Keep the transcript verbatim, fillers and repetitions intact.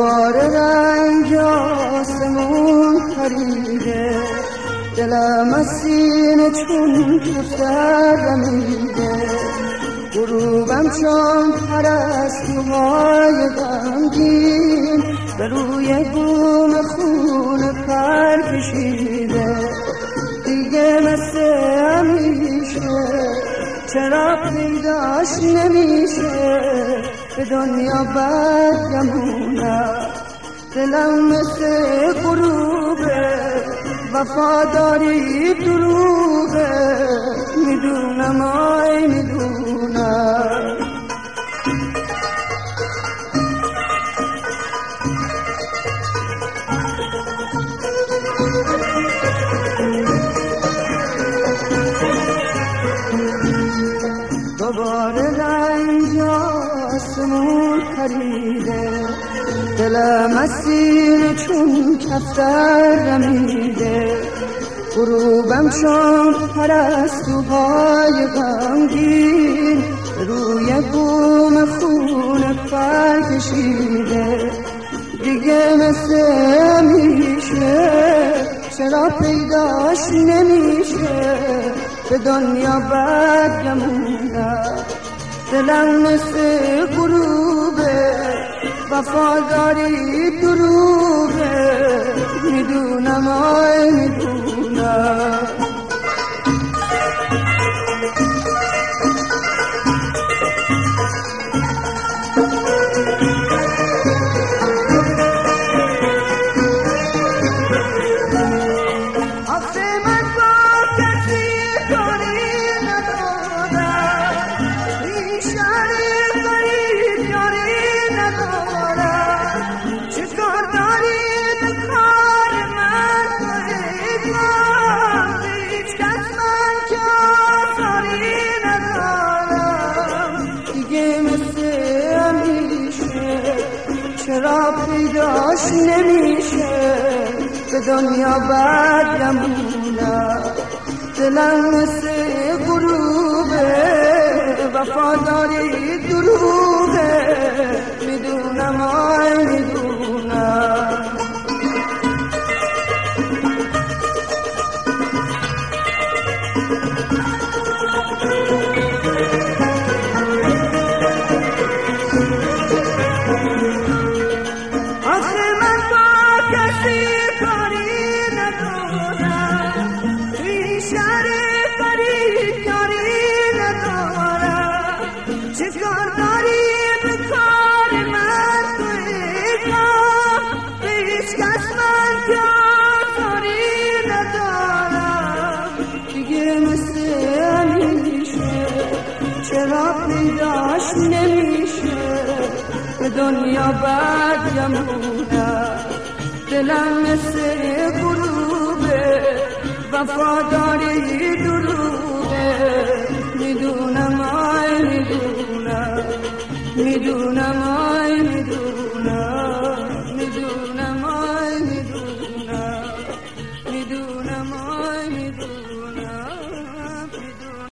دوباره رنگ آسمون پریده، دلم از سینه چون کفتر رمیده. غروبم چون پرستوهای غمگین به روی بوم خون پر کشیده. دیگه مثل همیشه چرا پیداش نمیشه، به دنیا برگمونم. دلم مثل غروبه، وفاداری دروغه، میدونم آی میدونم. دوباره رنگ آسمون پریده، دلم از سینه چون کفتر رمیده. غروبم چون پرستوهای غمگین روی بوم خون پر کشیده. دیگه مثل همیشه چرا پیداش نمیشه، به دنیا برگمونم. دلم مثل غروبه، وفاداری دروغه، میدونم آی میدونم. چرا پیداش نمیشه، به دنیا برگمونم. دلم مثل غروبه، وفاداری دروغه، میدونم آی میدونم. چرا پیداش نمیشه، به دنیا برگمونم. دلم مثل غروبه، وفاداری دروغه، میدونم آی میدونم، میدونم آی